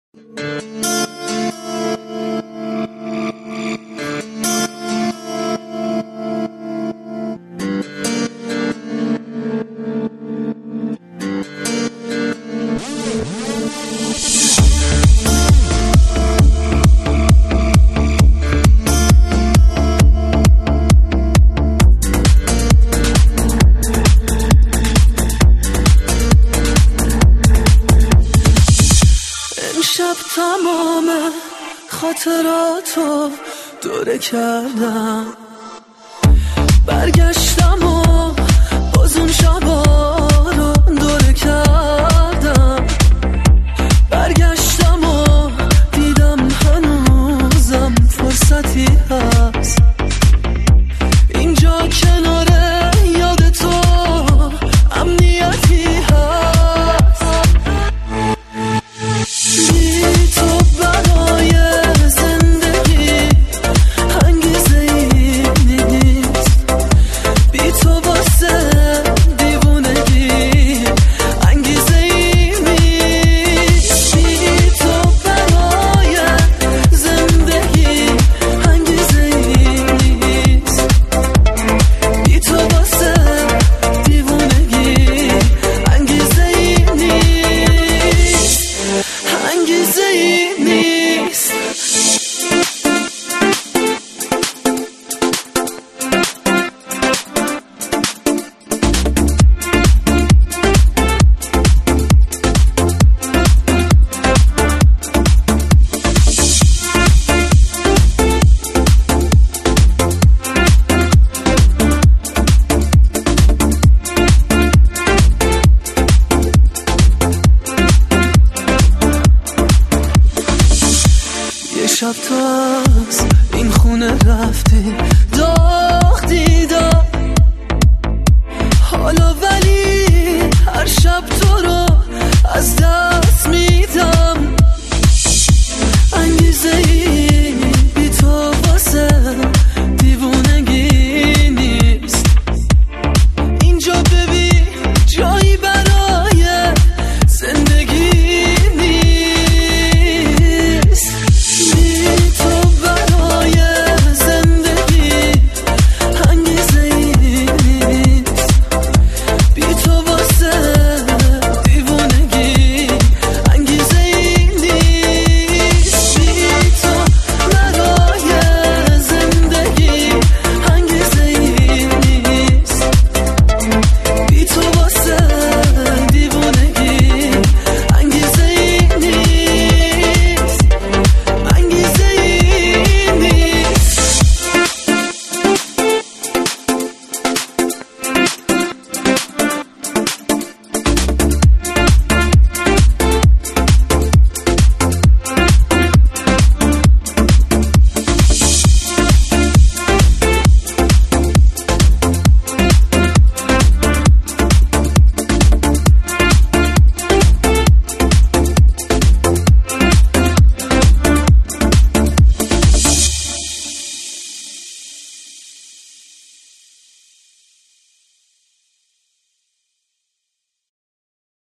امشب تمام خاطراتو دوره کردم، برگشتم و باز اون شبا رو دوره کردم، برگشتم و دیدم هنوزم فرصتی هست اینجا کنار یاد تو، امنیتی هست. بی تو برای زندگی انگیزه ای نیست، بی تو واسه دیوونگی انگیزه ای نیست، بی تو برای زندگی انگیزه ای نیست، بی تو واسه دیوونگی انگیزه ای نیست، انگیزه ای نیست. یه شب تو از این خونه رفتی، داغ دیدم حالا، ولی هر شب تو رو از دست